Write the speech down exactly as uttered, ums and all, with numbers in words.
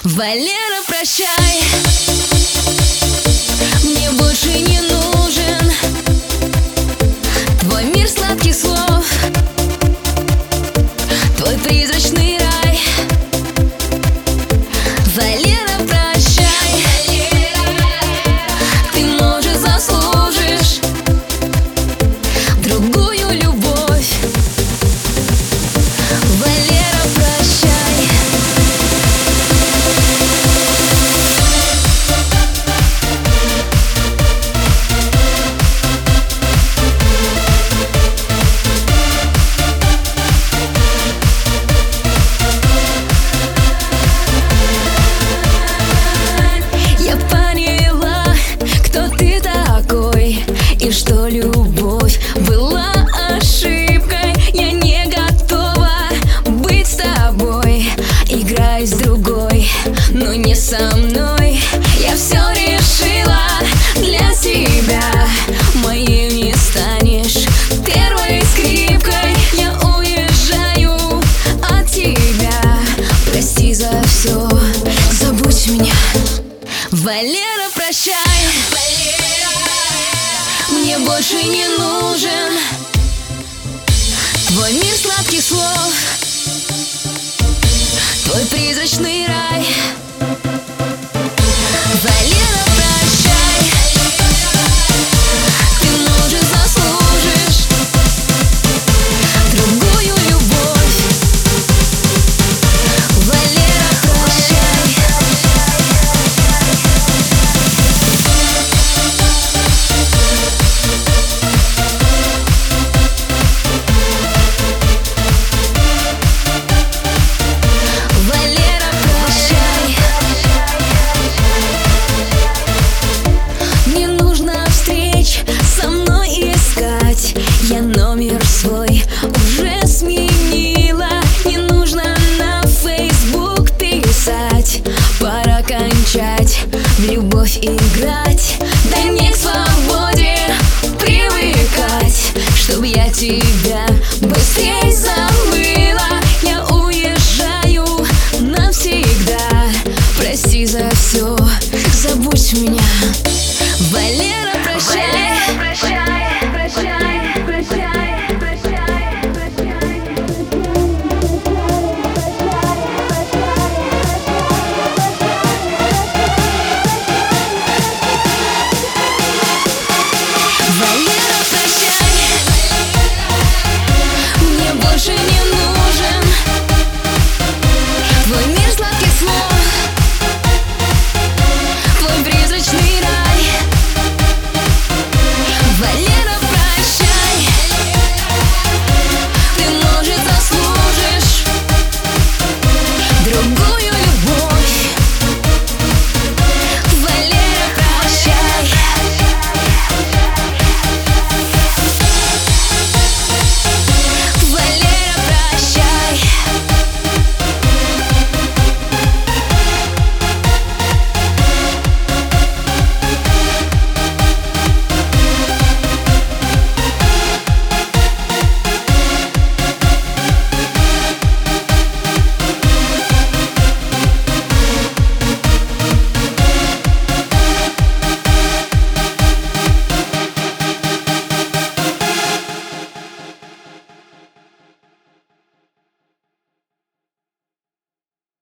Валера, прощай, мне больше не нужен твой мир сладких слов, твой призрачный рай. Валера, прощай, ты, может, заслужишь другую любовь. Валера, прощай. Я поняла, кто ты такой, и что любовь была ошибкой. Я не готова быть с тобой, играй с другой, но не со мной. Я все решила для себя, моей не станешь первой скрипкой. Я уезжаю от тебя, прости за все, забудь меня. Валера, прощай, мне больше не нужен твой мир сладких слов, твой призрачный рай.